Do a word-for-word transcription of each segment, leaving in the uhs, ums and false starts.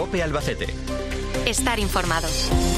COPE Albacete. Estar informado.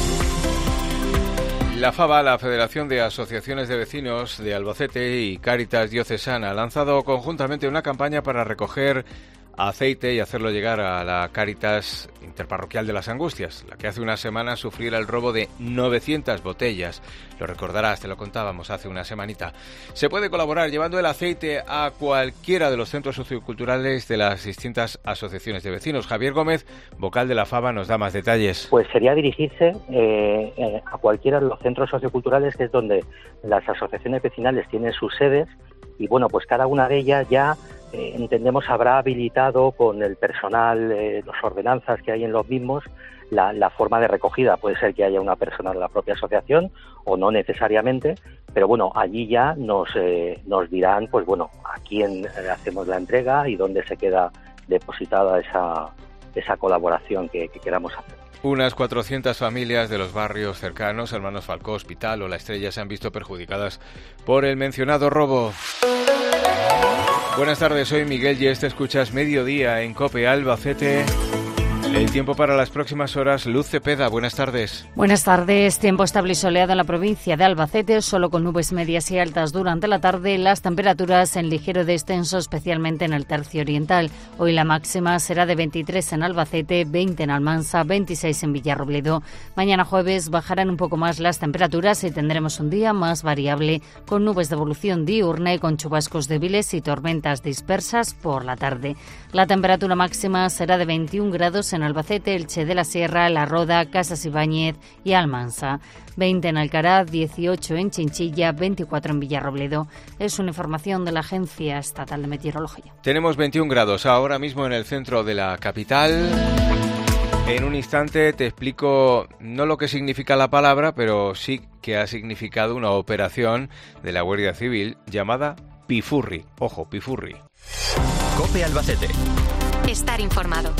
La FAVA, la Federación de Asociaciones de Vecinos de Albacete, y Cáritas Diocesana han lanzado conjuntamente una campaña para recoger aceite y hacerlo llegar a la Cáritas Interparroquial de las Angustias, la que hace una semana sufriera el robo de novecientas botellas. Lo recordarás, te lo contábamos hace una semanita. Se puede colaborar llevando el aceite a cualquiera de los centros socioculturales de las distintas asociaciones de vecinos. Javier Gómez, vocal de la FAVA, nos da más detalles. Pues sería dirigirse eh, eh, a cualquiera de los centros socioculturales, que es donde las asociaciones vecinales tienen sus sedes, y bueno, pues cada una de ellas ya Eh, entendemos habrá habilitado con el personal, eh, las ordenanzas que hay en los mismos, la, la forma de recogida. Puede ser que haya una persona de la propia asociación o no necesariamente, pero bueno, allí ya nos eh, nos dirán, pues bueno, a quién eh, hacemos la entrega y dónde se queda depositada esa esa colaboración que, que queramos hacer. Unas cuatrocientas familias de los barrios cercanos, Hermanos Falcó, Hospital o La Estrella, se han visto perjudicadas por el mencionado robo. Buenas tardes, soy Miguel y este escuchas Mediodía en COPE Albacete. El tiempo para las próximas horas, Luz Cepeda, buenas tardes. Buenas tardes, tiempo estable y soleado en la provincia de Albacete, solo con nubes medias y altas durante la tarde, las temperaturas en ligero descenso, especialmente en el tercio oriental. Hoy la máxima será de veintitrés en Albacete, veinte en Almansa, veintiséis en Villarrobledo. Mañana jueves bajarán un poco más las temperaturas y tendremos un día más variable, con nubes de evolución diurna y con chubascos débiles y tormentas dispersas por la tarde. La temperatura máxima será de veintiún grados en Albacete, Elche de la Sierra, La Roda, Casas Ibáñez y Almansa. veinte en Alcaraz, dieciocho en Chinchilla, veinticuatro en Villarrobledo. Es una información de la Agencia Estatal de Meteorología. Tenemos veintiún grados ahora mismo en el centro de la capital. En un instante te explico no lo que significa la palabra, pero sí que ha significado una operación de la Guardia Civil llamada Pifurri. Ojo, Pifurri. COPE Albacete. Estar informado.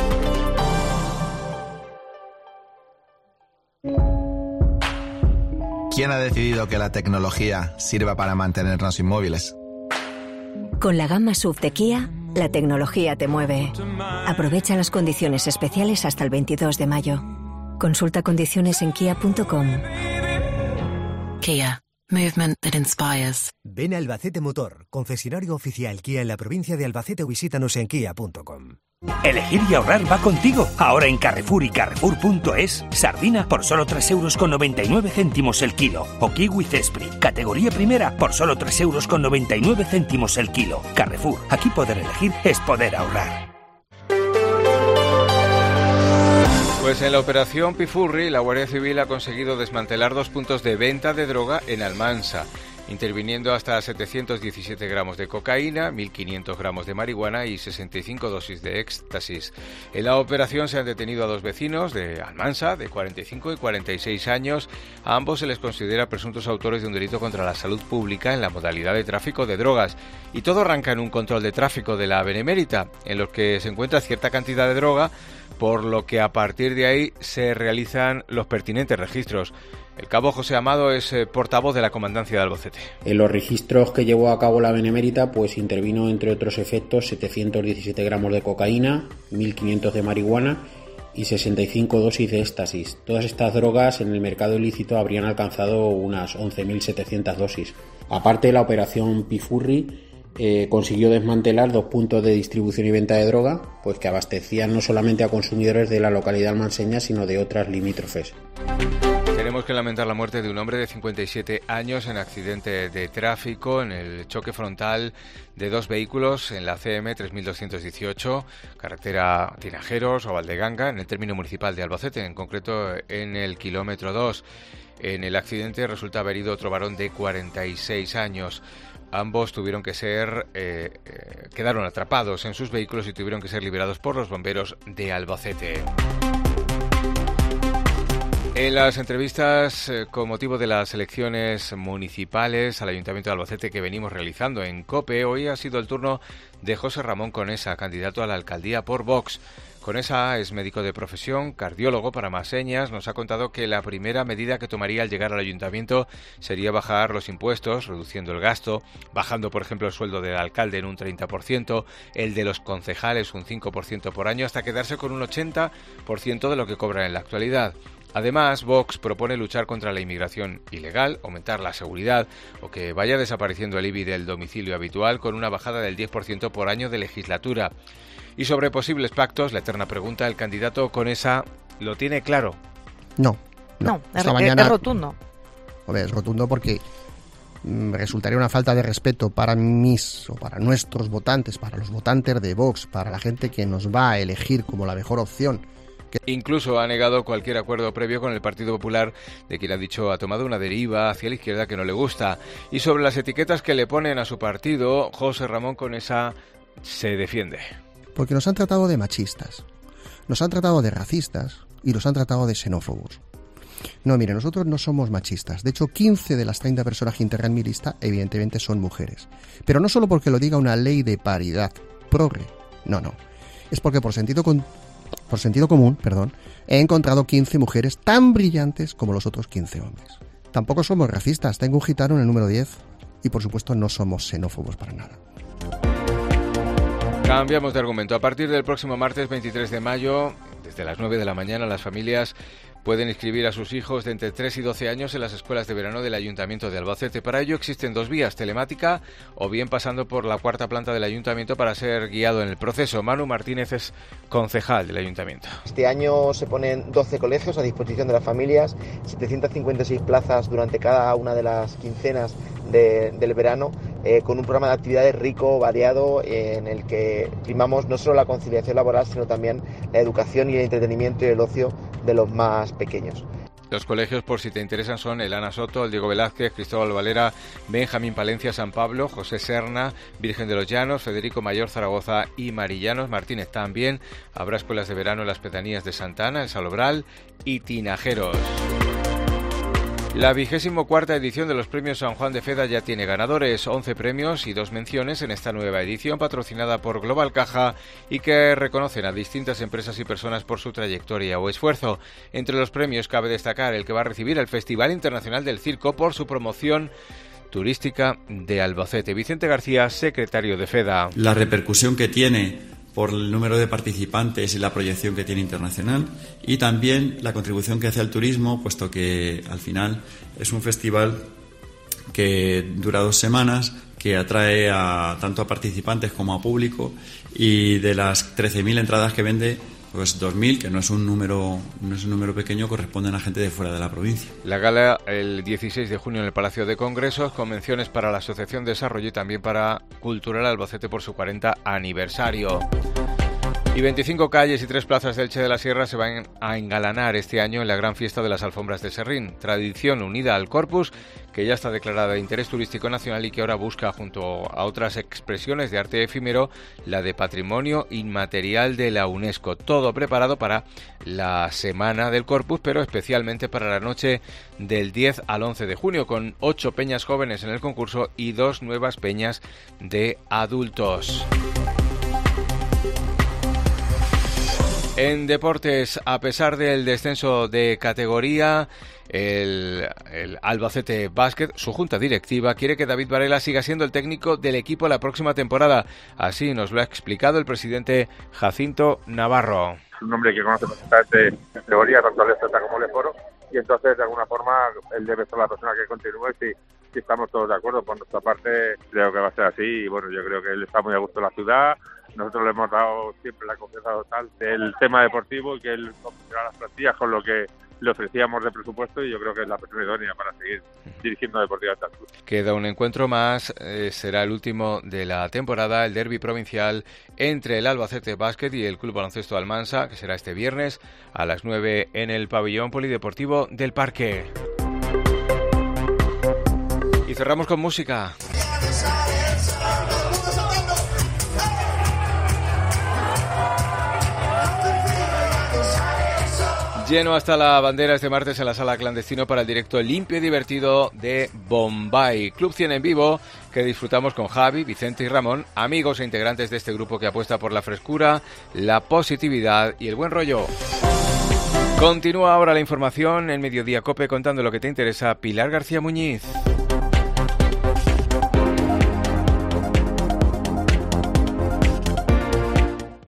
¿Quién ha decidido que la tecnología sirva para mantenernos inmóviles? Con la gama S U V de Kia, la tecnología te mueve. Aprovecha las condiciones especiales hasta el veintidós de mayo. Consulta condiciones en kia punto com. Kia. Movement that inspires. Ven a Albacete Motor, concesionario oficial Kia en la provincia de Albacete, o visítanos en kia punto com. Elegir y ahorrar va contigo. Ahora en Carrefour y Carrefour punto es. Sardina por solo tres euros con noventa y nueve céntimos el kilo. O kiwi Cespri, categoría primera, por solo tres euros con noventa y nueve céntimos el kilo. Carrefour, aquí poder elegir es poder ahorrar. Pues en la operación Pifurri, la Guardia Civil ha conseguido desmantelar dos puntos de venta de droga en Almansa, interviniendo hasta setecientos diecisiete gramos de cocaína, mil quinientos gramos de marihuana y sesenta y cinco dosis de éxtasis. En la operación se han detenido a dos vecinos de Almansa, de cuarenta y cinco y cuarenta y seis años. A ambos se les considera presuntos autores de un delito contra la salud pública en la modalidad de tráfico de drogas. Y todo arranca en un control de tráfico de la Benemérita, en los que se encuentra cierta cantidad de droga, por lo que a partir de ahí se realizan los pertinentes registros. El cabo José Amado es eh, portavoz de la Comandancia de Albacete. En los registros que llevó a cabo la Benemérita, pues intervino, entre otros efectos, setecientos diecisiete gramos de cocaína, mil quinientos de marihuana y sesenta y cinco dosis de éxtasis. Todas estas drogas en el mercado ilícito habrían alcanzado unas once mil setecientas dosis. Aparte de la operación Pifurri, eh, consiguió desmantelar dos puntos de distribución y venta de droga, pues que abastecían no solamente a consumidores de la localidad almanseña, sino de otras limítrofes. Tenemos que lamentar la muerte de un hombre de cincuenta y siete años en accidente de tráfico en el choque frontal de dos vehículos en la C M tres mil doscientos dieciocho, carretera Tinajeros o Valdeganga, en el término municipal de Albacete, en concreto en el kilómetro dos. En el accidente resultaba herido otro varón de cuarenta y seis años. Ambos tuvieron que ser, eh, eh, quedaron atrapados en sus vehículos y tuvieron que ser liberados por los bomberos de Albacete. En las entrevistas eh, con motivo de las elecciones municipales al Ayuntamiento de Albacete que venimos realizando en COPE, hoy ha sido el turno de José Ramón Conesa, candidato a la alcaldía por Vox. Conesa es médico de profesión, cardiólogo para más señas. Nos ha contado que la primera medida que tomaría al llegar al ayuntamiento sería bajar los impuestos, reduciendo el gasto, bajando, por ejemplo, el sueldo del alcalde en un treinta por ciento, el de los concejales un cinco por ciento por año, hasta quedarse con un ochenta por ciento de lo que cobran en la actualidad. Además, Vox propone luchar contra la inmigración ilegal, aumentar la seguridad o que vaya desapareciendo el I B I del domicilio habitual con una bajada del diez por ciento por año de legislatura. Y sobre posibles pactos, la eterna pregunta, el candidato Conesa lo tiene claro. No, no, no es, mañana, es rotundo. Hombre, es rotundo porque mm, resultaría una falta de respeto para mis o para nuestros votantes, para los votantes de Vox, para la gente que nos va a elegir como la mejor opción. Incluso ha negado cualquier acuerdo previo con el Partido Popular, de quien ha dicho ha tomado una deriva hacia la izquierda que no le gusta. Y sobre las etiquetas que le ponen a su partido, José Ramón Conesa se defiende. Porque nos han tratado de machistas, nos han tratado de racistas y nos han tratado de xenófobos. No, mire, nosotros no somos machistas. De hecho, quince de las treinta personas que integran mi lista, evidentemente, son mujeres. Pero no solo porque lo diga una ley de paridad progre, no, no. Es porque por sentido con Por sentido común, perdón, he encontrado quince mujeres tan brillantes como los otros quince hombres. Tampoco somos racistas, tengo un gitano en el número diez y por supuesto no somos xenófobos para nada. Cambiamos de argumento. A partir del próximo martes veintitrés de mayo, desde las nueve de la mañana, las familias pueden inscribir a sus hijos de entre tres y doce años en las escuelas de verano del Ayuntamiento de Albacete. Para ello existen dos vías, telemática o bien pasando por la cuarta planta del Ayuntamiento para ser guiado en el proceso. Manu Martínez es concejal del Ayuntamiento. Este año se ponen doce colegios a disposición de las familias, setecientas cincuenta y seis plazas durante cada una de las quincenas de, del verano, eh, con un programa de actividades rico, variado, eh, en el que primamos no solo la conciliación laboral, sino también la educación y el entretenimiento y el ocio de los más pequeños. Los colegios, por si te interesan, son el Ana Soto, el Diego Velázquez, Cristóbal Valera, Benjamín Palencia, San Pablo, José Serna, Virgen de los Llanos, Federico Mayor, Zaragoza y Marillanos Martínez. También habrá escuelas de verano en las pedanías de Santa Ana, El Salobral y Tinajeros. La vigésimo cuarta edición de los premios San Juan de Feda ya tiene ganadores, once premios y dos menciones en esta nueva edición patrocinada por Global Caja y que reconocen a distintas empresas y personas por su trayectoria o esfuerzo. Entre los premios cabe destacar el que va a recibir el Festival Internacional del Circo por su promoción turística de Albacete. Vicente García, secretario de Feda. La repercusión que tiene por el número de participantes y la proyección que tiene internacional, y también la contribución que hace al turismo, puesto que al final es un festival que dura dos semanas, que atrae a tanto a participantes como a público, y de las trece mil entradas que vende, pues dos mil, que no es un número no es un número pequeño, corresponden a gente de fuera de la provincia. La gala el dieciséis de junio en el Palacio de Congresos, con menciones para la Asociación Desarrollo y también para Cultural Albacete por su cuarenta aniversario. Y veinticinco calles y tres plazas del Che de la Sierra se van a engalanar este año en la gran fiesta de las alfombras de Serrín, tradición unida al Corpus, que ya está declarada de interés turístico nacional y que ahora busca, junto a otras expresiones de arte efímero, la de Patrimonio Inmaterial de la UNESCO. Todo preparado para la Semana del Corpus, pero especialmente para la noche del diez al once de junio, con ocho peñas jóvenes en el concurso y dos nuevas peñas de adultos. En deportes, a pesar del descenso de categoría, el, el Albacete Basket, su junta directiva, quiere que David Varela siga siendo el técnico del equipo la próxima temporada. Así nos lo ha explicado el presidente Jacinto Navarro. Es un hombre que conoce perfectamente la categoría, tanto el Estreta como el Foro, y entonces de alguna forma él debe ser la persona que continúe si, si estamos todos de acuerdo. Por nuestra parte creo que va a ser así y bueno, yo creo que él está muy a gusto en la ciudad. Nosotros le hemos dado siempre la confianza total del tema deportivo y que él completará las plantillas con lo que le ofrecíamos de presupuesto y yo creo que es la persona idónea para seguir dirigiendo Deportivamente al club. Queda un encuentro más, eh, será el último de la temporada, el derbi provincial entre el Albacete Basket y el Club Baloncesto Almansa, que será este viernes a las nueve en el pabellón polideportivo del Parque. Y cerramos con música. Lleno hasta la bandera este martes en la sala clandestino para el directo limpio y divertido de Bombay. Club cien en vivo que disfrutamos con Javi, Vicente y Ramón, amigos e integrantes de este grupo que apuesta por la frescura, la positividad y el buen rollo. Continúa ahora la información en Mediodía COPE contando lo que te interesa. Pilar García Muñiz.